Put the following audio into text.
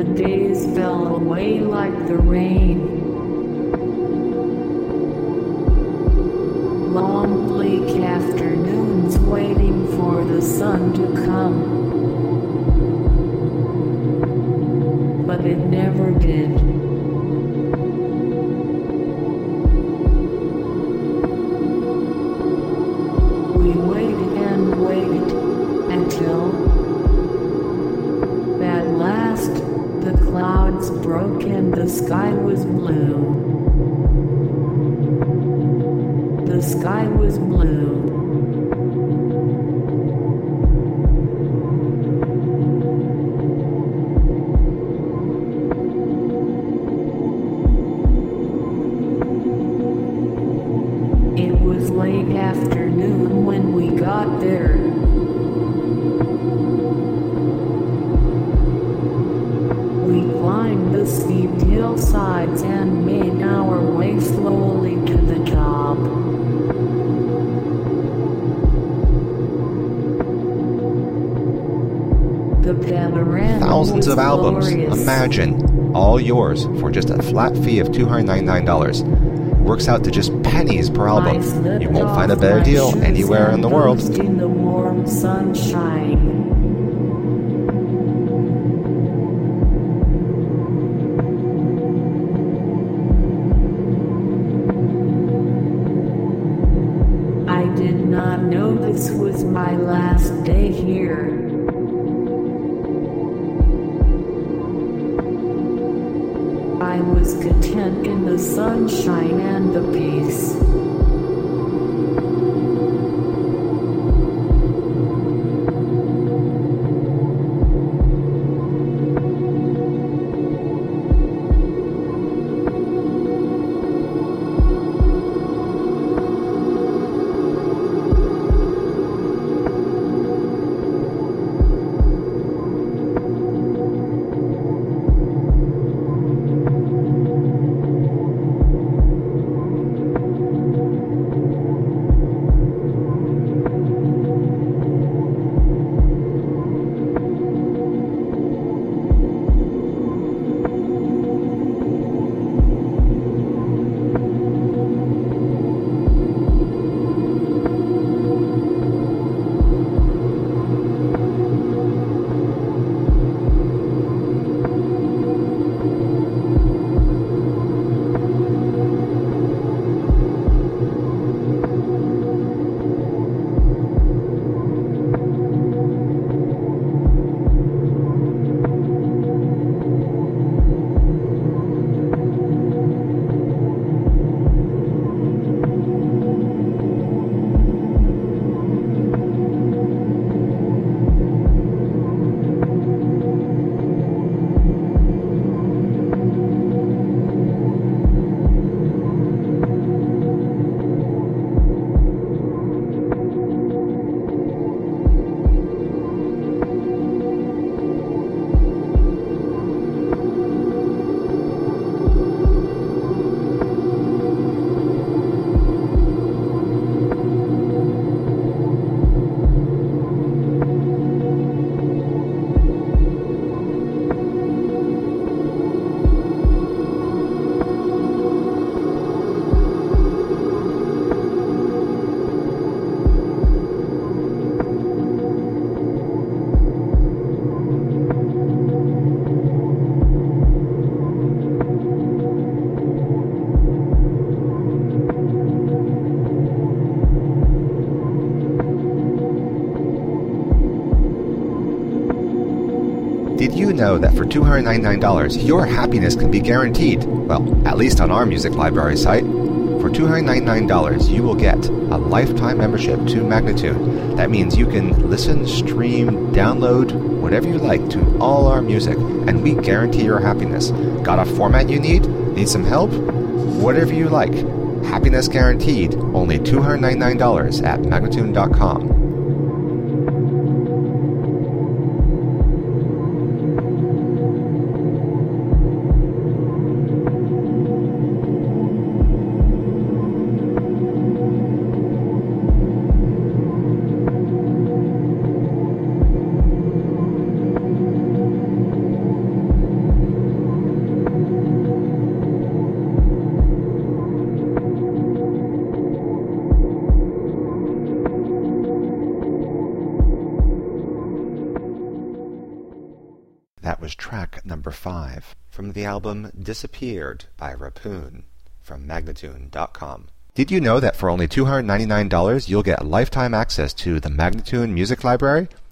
the days fell away like the rain. Long bleak afternoons waiting for the sun to come. But it never did. We waited and waited until at last the clouds broke and the sky was blue. The sky was blue. It was late afternoon when we got there. We climbed the steep hillsides and made our way slowly to the top. The panorama Thousands of albums. glorious. Imagine. All yours for just a flat fee of $299. Works out to just pennies per album. You won't find a better deal anywhere in the world. In the warm sunshine. I did not know this was my last day here. I was content in the sunshine and the peace. Did you know that for $299, your happiness can be guaranteed? Well, at least on our music library site. For $299, you will get a lifetime membership to Magnatune. That means you can listen, stream, download, whatever you like to all our music, and we guarantee your happiness. Got a format you need? Need some help? Whatever you like. Happiness guaranteed. Only $299 at Magnatune.com. That was track number 5 from the album Disappeared by Rapoon from Magnatune.com. Did you know that for only $299 you'll get lifetime access to the Magnatune Music Library?